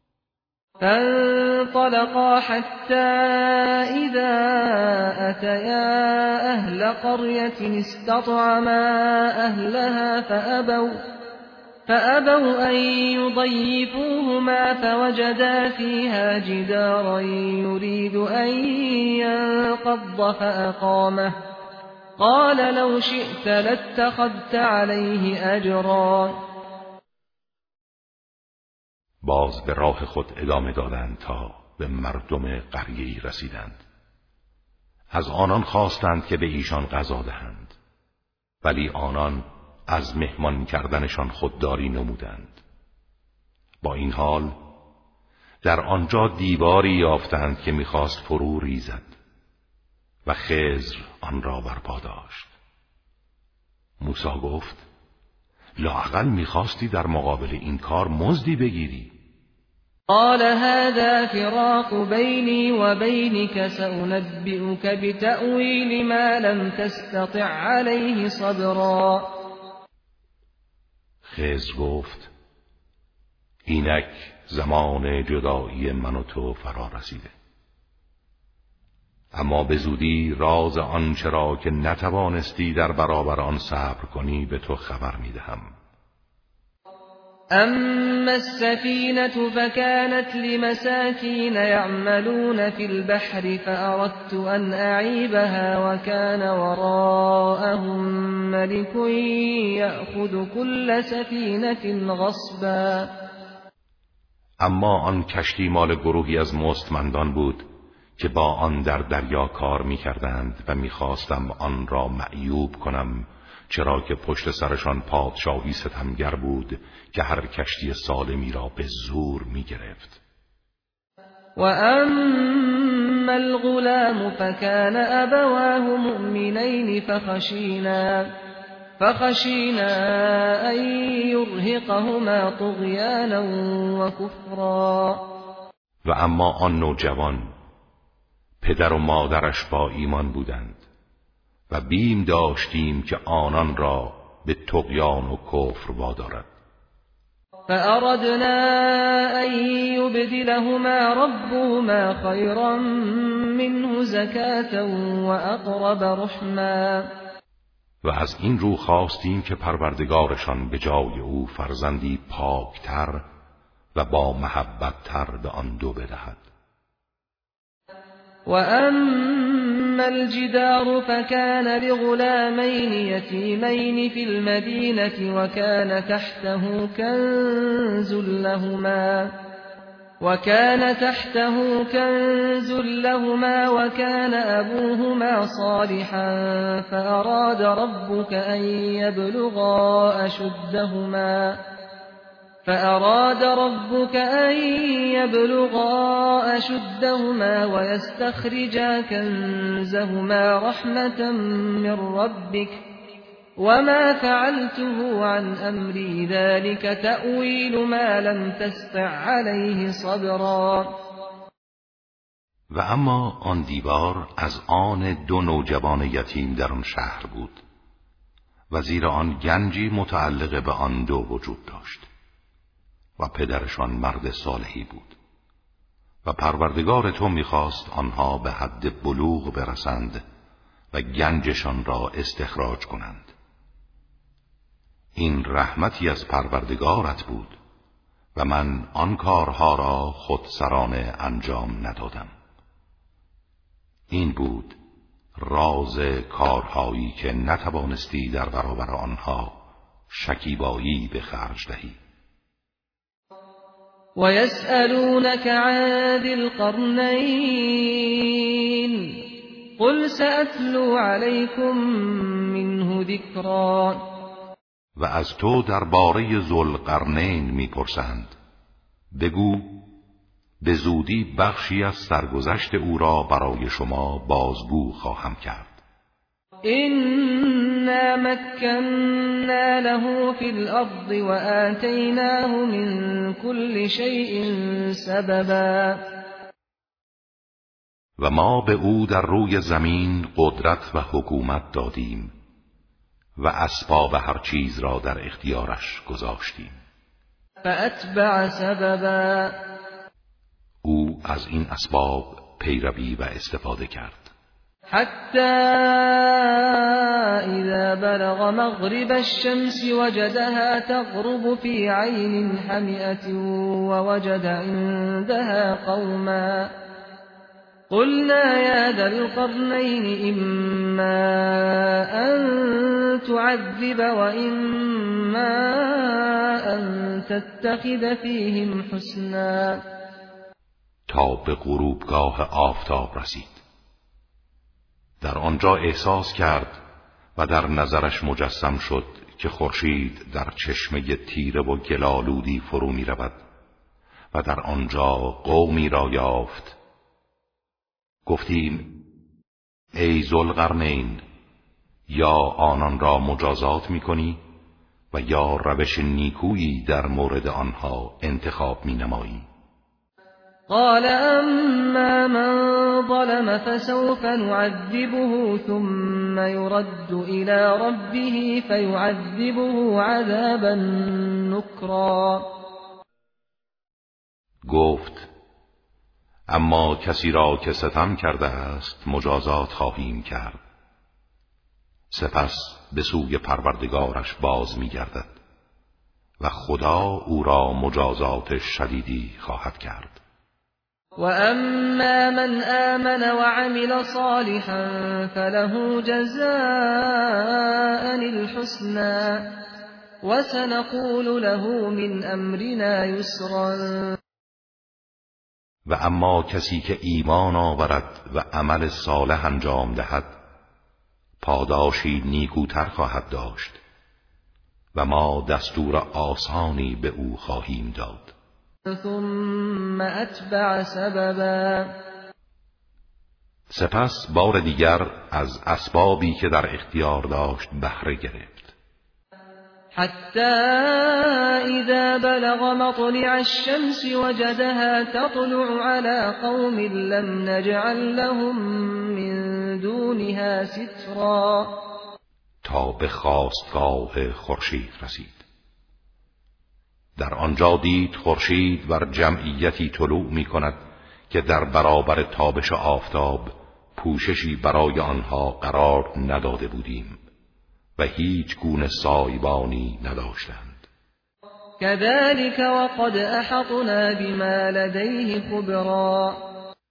فانطلقا حتى إذا أتيا أهل قرية استطعما أهلها فأبوا أن يضيفوهما فوجدا فيها جدارا يريد أن ينقض فأقامه قال لو شئت لاتخذت عليه أجرا.
باز به راه خود ادامه دادند تا به مردم قریه‌ای رسیدند. از آنان خواستند که به ایشان غذا دهند ولی آنان از مهمان کردنشان خودداری نمودند. با این حال در آنجا دیواری یافتند که می‌خواست فرو ریزد و خضر آن را برپا داشت. موسی گفت لااقل می‌خواستی در مقابل این کار مزدی بگیری.
قال هذا فراق بيني وبينك سأنبئك بتأويل ما لم تستطع عليه صبرا.
خضر گفت اینک زمان جدایی من و تو فرا رسیده. اما به زودی راز آنچه را که نتوانستی در برابر آن صبر کنی به تو خبر میدهم.
اما السفينة فكانت لمساكين يعملون في البحر فأردت أن أعيبها وكان وراءهم ملك يأخذ كل سفينة غصبا.
اما آن کشتی مال گروهی از مستمندان بود که با آن در دریا کار می‌کردند و می‌خواستم آن را معیوب کنم، چرا که پشت سرشان پادشاهی ستمگر بود که هر کشتی سالمی را به زور می‌گرفت.
و اما الغلام فكان ابواه مؤمنين فخشينا ان يرهقهما طغيانا وكفرا.
و اما آن نوجوان پدر و مادرش با ایمان بودند و بیم داشتیم که آنان را به طغیان و کفر وادارد.
فأردنا أن يبدلهما ربهما خيرا منه زكاة وأقرب رحما.
و از این رو خواستیم که پروردگارشان به جای او فرزندی پاکتر و با محبتتر به آن دو بدهد.
وأما الجدار فكان لغلامين يتيمين في المدينة وكان تحته كنز لهما وكان أبوهما صالحا فأراد ربك أن يبلغا أشدهما ويستخرجا كنزهما رحمة من ربك وما فعلته عن أمري ذلك تأويل ما لم تستطع عليه صبرا.
و اما آن دیوار از آن دو نوجوان یتیم در آن شهر بود و زیر آن گنجی متعلق به آن دو وجود داشت و پدرشان مرد صالحی بود و پروردگار تو می‌خواست آنها به حد بلوغ برسند و گنجشان را استخراج کنند. این رحمتی از پروردگارت بود و من آن کارها را خودسرانه انجام ندادم. این بود راز کارهایی که نتوانستی در برابر آنها شکیبایی به خرج دهی.
ويسألونك عن ذي القرنين قل سأتلو عليكم منه ذكرا.
و از تو درباره ذوالقرنین میپرسند، بگو به زودی بخشی از سرگذشت او را برای شما بازگو خواهم کرد.
إنا مكنا له في الأرض وآتيناه من كل شيء سببا.
و ما به او در روی زمین قدرت و حکومت دادیم و اسباب هر چیز را در اختیارش گذاشتیم.
فأتبع سببا.
او از این اسباب پیروی و استفاده کرد
حتى إذا بلغ مغرب الشمس وجدها تغرب في عين حمئة ووجد عندها قوما قلنا يا ذا القرنين إما أن تعذب وإما أن تتخذ فيهم حسنا.
تا به غروبگاه آفتاب رسید. در آنجا احساس کرد و در نظرش مجسم شد که خورشید در چشمه تیره و گلالودی فرو می رود و در آنجا قومی را یافت. گفتیم ای ذوالقرنین، یا آنان را مجازات می کنی و یا روش نیکویی در مورد آنها انتخاب می نمایی.
قال أما من ظلم فسوف نعذبه ثم يرد إلى ربه فيعذبه عذابا نكرا.
گفت اما کسی را که ستم کرده است مجازات خواهیم کرد. سپس به سوی پروردگارش باز می‌گردد و خدا او را مجازات شدیدی خواهد کرد.
و اما من آمن و عمل صالحا فله جزاء الحسنى و سنقول له من امرنا یسرا.
و اما کسی که ایمان آورد و عمل صالح انجام دهد پاداشی نیکوتر خواهد داشت و ما دستور آسانی به او خواهیم داد.
ثم اتبع سببا.
سپس بار دیگر از اسبابی که در اختیار داشت بهره گرفت.
حتی اذا بلغ مطلع الشمس وجدها تطلع على قوم لم نجعل لهم من دونها سترا.
تا به خاستگاه خورشید رسید. در آنجا دید خورشید بر جمعیتی طلوع می کند که در برابر تابش آفتاب پوششی برای آنها قرار نداده بودیم و هیچ گونه سایبانی نداشتند.
كذلك وقد احطنا بما لديه خبرا.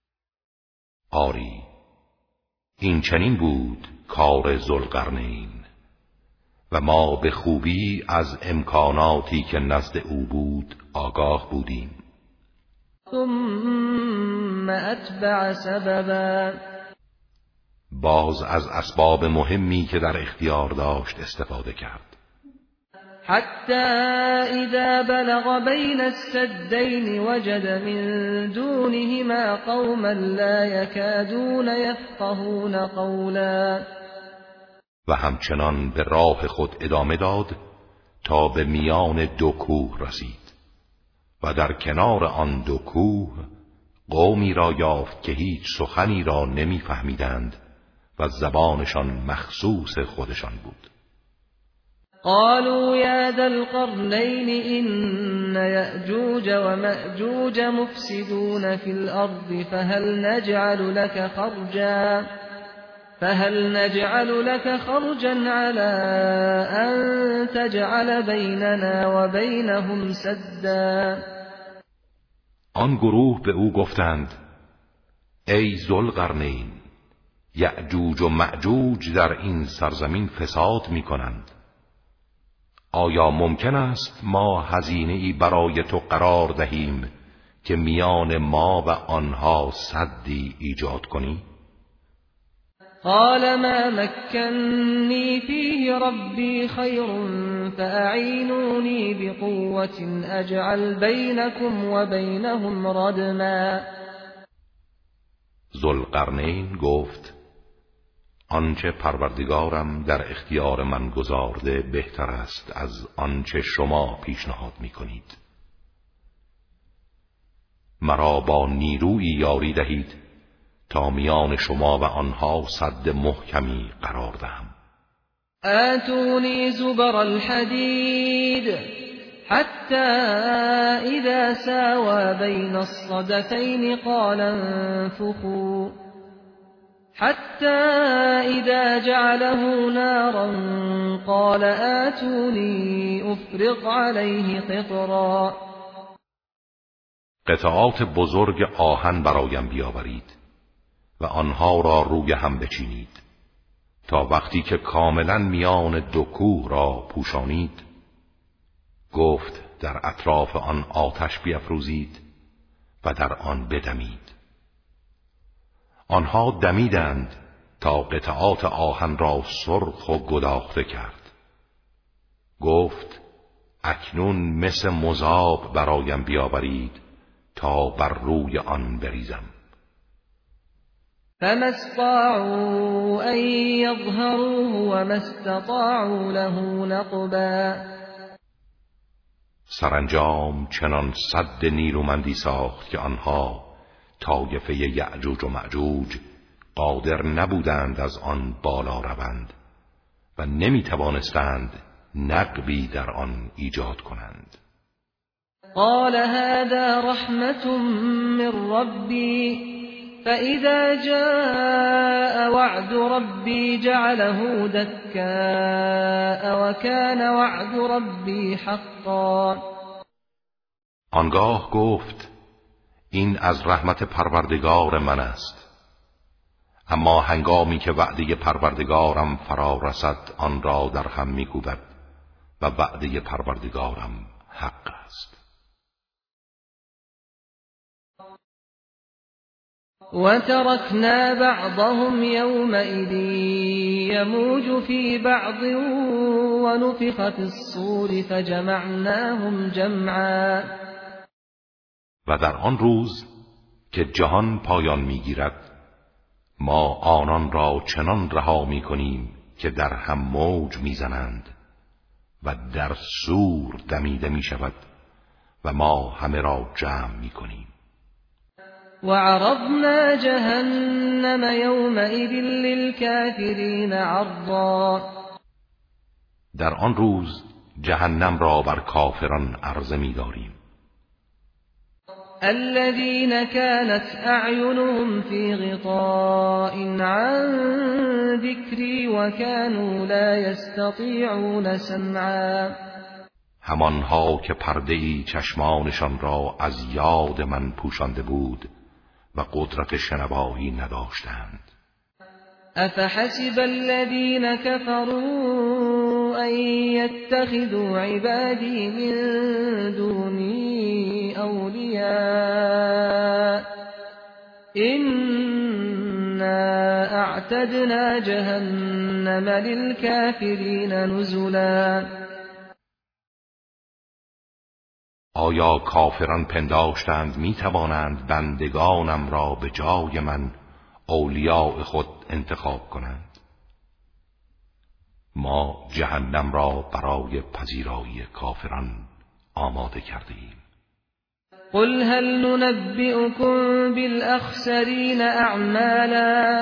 آری این چنین بود کار ذوالقرنین و ما به خوبی از امکاناتی که نزد او بود آگاه بودیم.
ثم اتبع سببا.
باز از اسباب مهمی که در اختیار داشت استفاده کرد.
حتی اذا بلغ بین السدین وجد من دونهما قوما لا یکادون یفقهون قولا.
و همچنان به راه خود ادامه داد تا به میان دو کوه رسید و در کنار آن دو کوه قومی را یافت که هیچ سخنی را نمی‌فهمیدند و زبانشان مخصوص خودشان بود.
قالوا يا ذا القرنين إن يأجوج ومأجوج مفسدون في الأرض فهل نجعل لك خرجا على أن تجعل بيننا وبينهم سدا.
آن گروه به او گفتند ای ذوالقرنین، یأجوج و مأجوج در این سرزمین فساد می کنند. آیا ممکن است ما هزینه‌ای برای تو قرار دهیم که میان ما و آنها سدی ایجاد کنی؟
قال ما مكنني فيه ربي خير فأعينوني بقوة أجعل بينكم وبينهم ردما.
ذوالقرنین گفت آنچه پروردگارم در اختیار من گذارده بهتر است از آنچه شما پیشنهاد می‌کنید. مرا با نیرویی یاری دهید تا میان شما و آنها سد محکمی قرار دهم.
آتونی زبر الحدید حتی اذا ساوى بین الصدفین قال انفخوا حتى إذا جعله نارا قال آتوني أفرغ عليه قطرا.
قطعات بزرگ آهن برایم بیاورید و آنها را روی هم بچینید تا وقتی که کاملا میان دو کوه را پوشانید گفت در اطراف آن آتش بیفروزید و در آن بدمید. آنها دمیدند تا قطعات آهن را سرخ و گداخته کرد. گفت اکنون مثل مذاب برایم بیاورید تا بر روی آن بریزم.
فما استطاعوا ان يظهروه وما استطاعوا له نقبا.
سرانجام چنان سد نیرومندی ساخت که آنها طایفه یأجوج و مأجوج قادر نبودند از آن بالا روند و نمی توانستند نقبی در آن ایجاد کنند.
قال هذا رحمة من ربي فإذا جاء وعد ربي جعله دكاء وكان وعد ربي حقا.
آنگاه گفت این از رحمت پروردگار من است، اما هنگامی که وعده پروردگارم فرا رسد آن را در هم می‌کوبد و وعده پروردگارم حق است.
وتركنا بعضهم يومئذ يموج في بعض ونفخ في الصور فجمعناهم جمعا.
و در آن روز که جهان پایان میگیرد ما آنان را چنان رها میکنیم که در هم موج میزنند و در صور دمیده میشود و ما همه را جمع میکنیم.
وعرضنا جهنم يومئذ للكافرين عرضا.
در آن روز جهنم را بر کافران عرضه می‌داریم.
الذين كانت أعينهم في غطاء عن ذكري وكانوا لا يستطيعون سمعا.
همانها که پرده‌ای چشمانشان را از یاد من پوشانده بود و قدرت شنوایی نداشتند.
افحسب الذين كفروا ان يتخذوا عبادي من دوني اولياء إنا اعتدنا جهنم للكافرين نزلا.
آیا کافران پنداشتند می توانند بندگانم را به جای من اولیاء خود انتخاب کنند؟ ما جهنم را برای پذیرایی کافران آماده کرده ایم.
قل هل ننبئكم بالاخسرین اعمالا.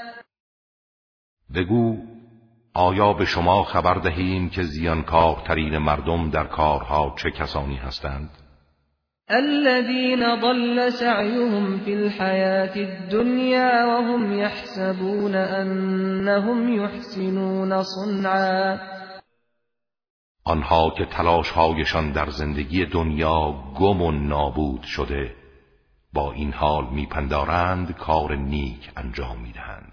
بگو آیا به شما خبر دهیم که زیانکارترین مردم در کارها چه کسانی هستند؟
الذين ضل سعيهم في الحياة الدنيا وهم يحسبون أنهم يحسنون صنعا.
آنها که تلاش‌هایشان در زندگی دنیا گم و نابود شده با این حال میپندارند کار نیک انجام میدهند.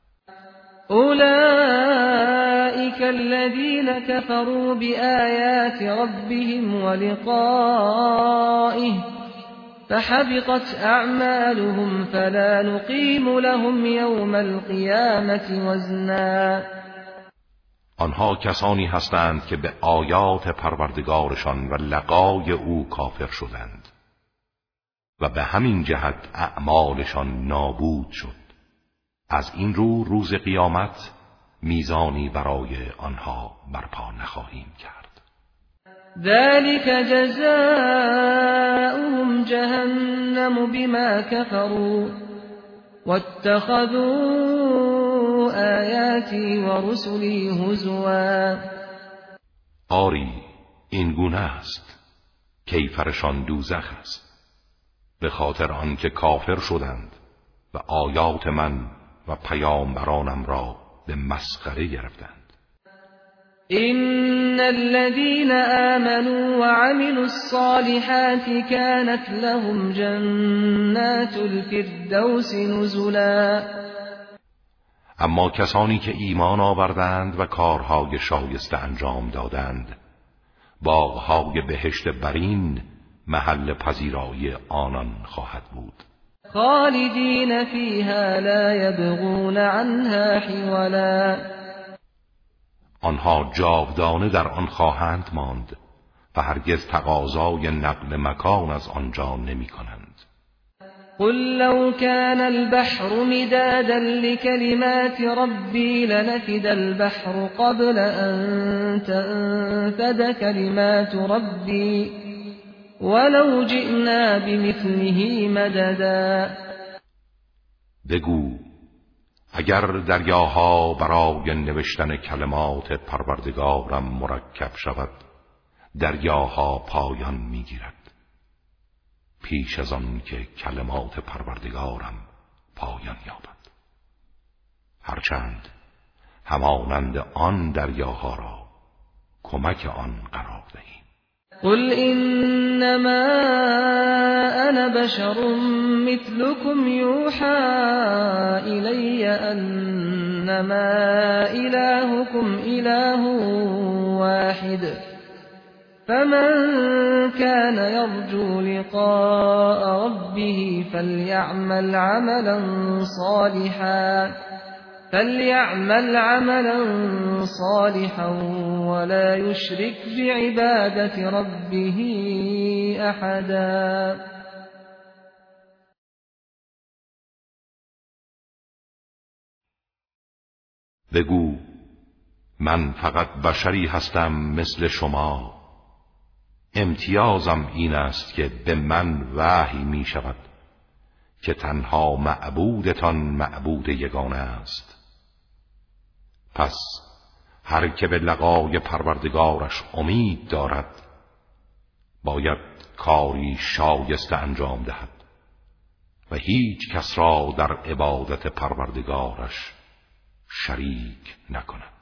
أولئك الذين كفروا بآيات ربهم ولقائه فحبطت أعمالهم فلا نقيم لهم يوم القيامة وزنا.
آنها کسانی هستند که به آیات پروردگارشان و لقای او کافر شدند و به همین جهت اعمالشان نابود شد. از این رو روز قیامت میزانی برای آنها برپا نخواهیم کرد.
ذلك جزاؤهم جهنم بما كفروا واتخذوا آیاتی و رسلی هزوا.
آری این گونه است، کیفرشان دوزخ است، به خاطر آنکه کافر شدند و آیات من و پیامبرانم را به مسخره گرفتند.
إن الذين آمنوا وعملوا الصالحات كانت لهم جنات الفردوس نزلا.
اما کسانی که ایمان آوردند و کارهای شایسته انجام دادند باغهای بهشت برین محل پذیرایی آنان خواهد بود.
خالدین فیها لا یبغون عنها حولا.
آنها جاودانه در آن خواهند ماند و هرگز تقاضای نقل مکان از آنجا نمی کنند.
قل لو كان البحر مدادا لكلمات ربي لنفد البحر قبل أن تنفد كلمات ربي ولو جئنا بمثله مددا.
بگو اگر دریاها برای نوشتن کلمات پروردگارم مرکب شود دریاها پایان میگیرد پیش از آن که کلمات پروردگارم پایان یابد، هرچند همانند آن دریاها را کمک آن قرار دهیم.
قل انما انا بشر مثلكم يوحى الي انما الهكم اله واحد فمن كان يرجو لقاء ربه فليعمل عملا صالحا ولا يشرك بعبادة ربه أحدا.
بگو من فقط بشری هستم مثل شما، امتیازم این است که به من وحی می شود که تنها معبودتان معبود یگانه است. پس هر که به لقای پروردگارش امید دارد باید کاری شایسته انجام دهد و هیچ کس را در عبادت پروردگارش شریک نکند.